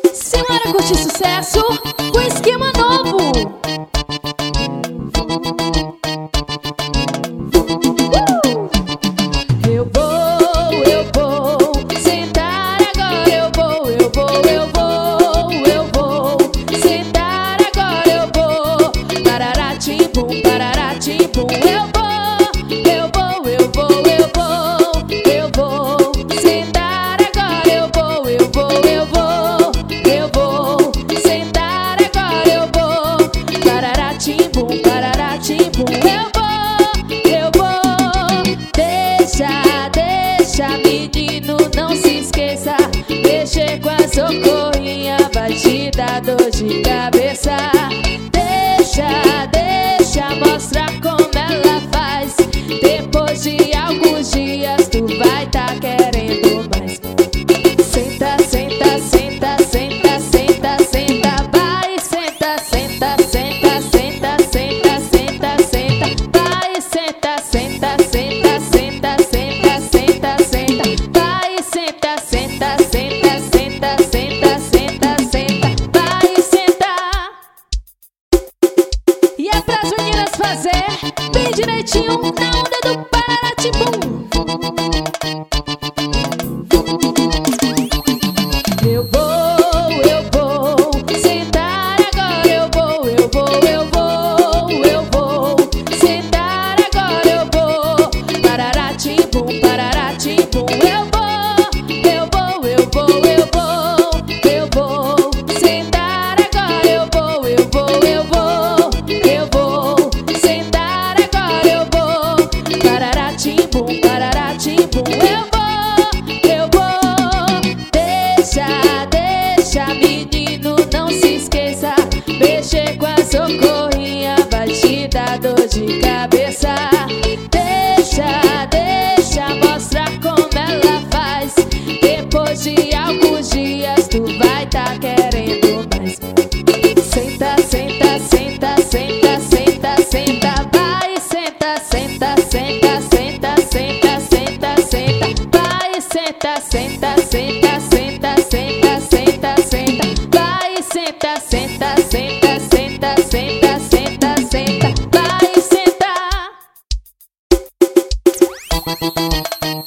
Senhora curte sucesso com esquema novo. Eu vou sentar agora. Eu vou sentar agora. Eu vou parará tim pum, parará tim pum. Eu vou sentar agora. Eu vou sentar agora. Eu vou parará tim pum, parará tim pum. Eu vou deixa menino, não se esqueça. Mexer com a socorrinha vai te dar dor de cabeça. Deixa mostrar como ela faz. Depois de alguns dias tu vai tá querendo mais. Senta, senta, senta, senta, senta, senta. Vai, senta, senta, senta, senta, senta, senta, senta. Vai, senta, senta, senta, senta, senta, senta, senta. Vai, senta, senta, senta, senta, senta, senta, senta. Vai, senta. E é pras meninas fazer bem direitinho na onda do Pararatim-Bum. Eu vou sentar agora. Eu vou sentar agora. Eu vou Pararatim-Bum, Pararatim-Bum. Eu vou sentar agora. Eu vou sentar agora. Eu vou Pararatim-Bum, Pararatim-Bum. Eu vou deixa menino, não se esqueça. Mexer com a socorrinha vai te dar dor de cabeça. Deixa mostrar como ela faz. Depois de alguns dias tu vai tá querendo mais. Senta, senta, senta, senta, senta, senta. Vai, senta, senta, senta, senta, senta, senta, senta. Vai, senta, senta, senta, senta, senta, senta, senta. Vai, senta, senta, senta, senta, senta, senta, senta. Vai, senta.